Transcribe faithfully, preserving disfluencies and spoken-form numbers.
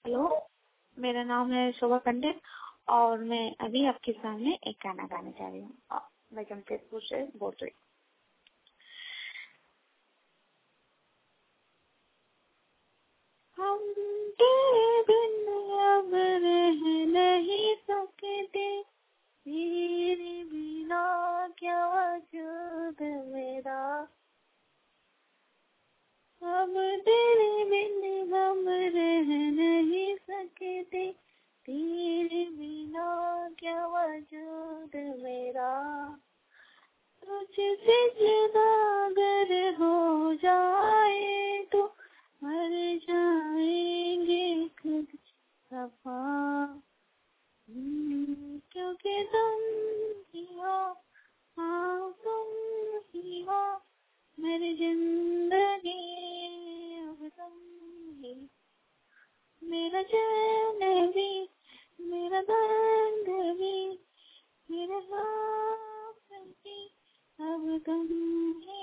Hello, मेरा नाम है शोभा पंडित और मैं अभी आपके सामने एक गाना गाने जा रही हूँ। मैं जमशेदपुर से बोल रही हूँ। हम तेरे बिन अब रह नहीं सकते, तेरे बिना क्या वजूद मेरा। अब तेरे बिन हम रह नहीं सकते, तेरे बिना क्या वजूद मेरा। तुझसे जुदा अगर हो जाए तो मर जाएंगे खुद खफा, क्योंकि तुम ही हो, हाँ तुम ही हो मेरी जिंदगी। अब तुम ही मेरा चैन भी, मेरा दर्द भी, मेरा ख्वाब भी, अब तुम ही